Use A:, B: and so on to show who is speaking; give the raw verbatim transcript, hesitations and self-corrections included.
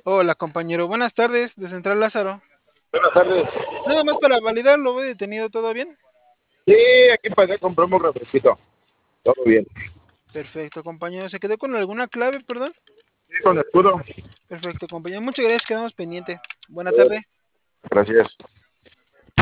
A: Hola, compañero. Buenas tardes, de Central Lázaro.
B: Buenas tardes.
A: Nada más para validar, ¿lo voy detenido todo bien?
B: Sí, aquí pasé, compramos un refresquito. Todo bien.
A: Perfecto, compañero. ¿Se quedó con alguna clave, perdón?
B: Sí, con escudo.
A: Perfecto, compañero. Muchas gracias, quedamos pendiente. Buena
B: Eh,
A: tarde.
B: Gracias.